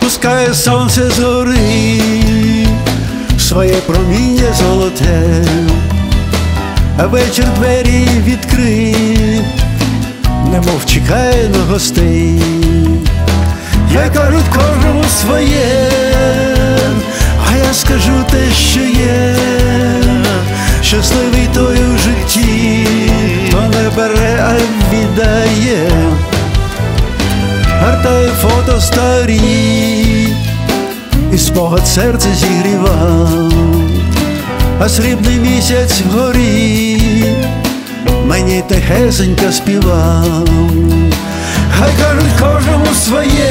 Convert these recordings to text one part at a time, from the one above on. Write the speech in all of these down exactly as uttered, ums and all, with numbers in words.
спускає сонце з гори своє проміння золоте, а вечір двері відкрив, немов чекає на гостей. Я кажуть кожному своє, а я скажу те, що є. Щасливий той у житті, хто не бере, а віддає. Гортає фото старі, і спогад серце зігрівав, а срібний місяць вгорі мені тихесенько співав. Хай кажуть кожному своє,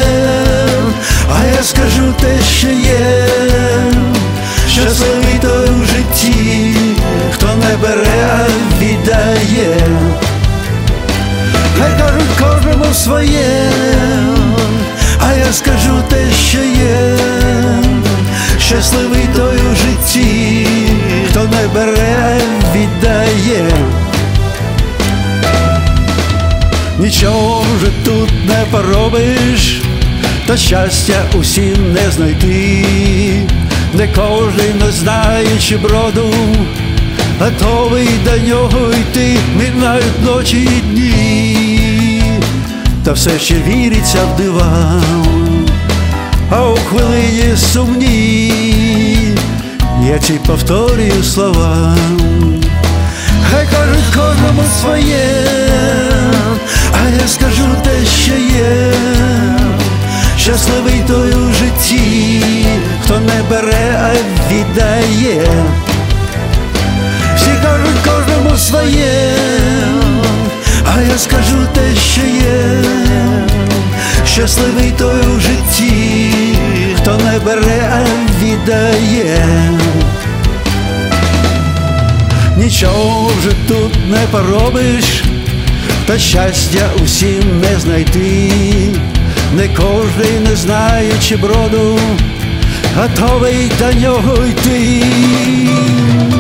а я скажу те, що є. Щасливий той у житті, хто не бере, а віддає. Хай кажуть кожному своє, а я скажу те, що є. Щасливий той у житті, хто не бере, а віддає. Нічого вже тут не поробиш, та щастя усім не знайти. Не кожен, не знаючи броду, готовий до нього йти. Минають ночі і дні, та все ще віриться в дива. А у хвилині сумні я ці повторюю слова. Хай кажуть кожному своє, а я скажу те, що є. Щасливий той у житті, хто не бере, а віддає. Всі кажуть кожному своє, а я скажу те, що є. Щасливий той у житті, хто не бере, а віддає. Нічого вже тут не поробиш, та щастя усім не знайти. Не кожен, не знаючи броду, готовий до нього йти.